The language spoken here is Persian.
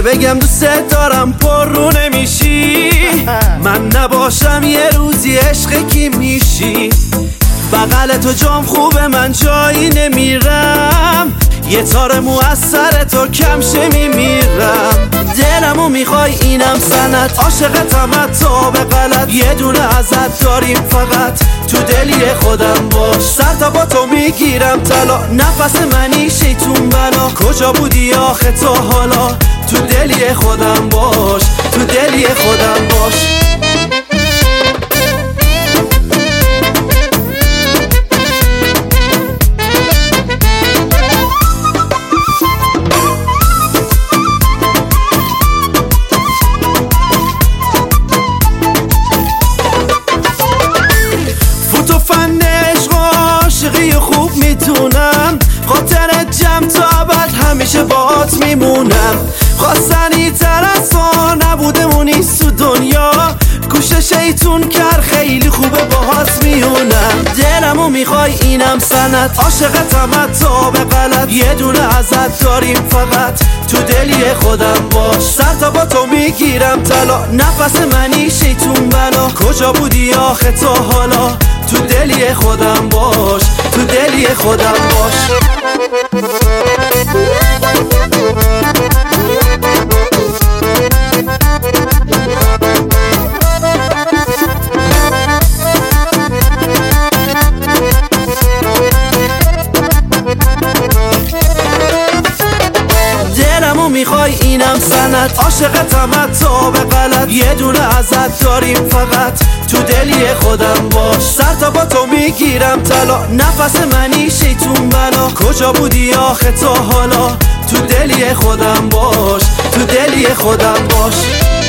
بگم دوست دارم پر رو نمیشی، من نباشم یه روزی عشق کی میشی؟ بغل تو جام خوبه من جایی نمیرم، یه تار مو از سر تو کم شه میمیرم. دلمو میخوای اینم سنت، عاشقتم تا به غلط، یه دونه ازت داریم فقط تو دلی خودم باش. سر تا با تو میگیرم طلا، نفس منی شیطون بلا، کجا بودی آخه تا حالا؟ تو دلی خودم باش، تو دلی خودم باش. خوب میتونم خاطر جمع تا ابد همیشه باهات میمونم. خواستنی تر از تو نبوده و نیست تو دنیا، گوش شیطون کر خیلی خوبه باهات میونم. دلمو میخوای اینم سنت، عاشقتم تا به غلط، یه دونه ازت داریم فقط تو دلی خودم باش. سر تا با تو میگیرم طلا، نفس منی شیطون بلا، کجا بودی آخه تا حالا؟ تو دلی خودم باش، تو دلی خودم باش. دلمو میخوای اینم سنت، عاشقتم تا به غلط، یه دونه ازت داریم فقط تو دلی خودم باش. سر تا با تو میگیرم طلا، نفس منی شیطون بلا، کجا بودی آخه تا حالا؟ تو دلی خودم باش، تو دلی خودم باش.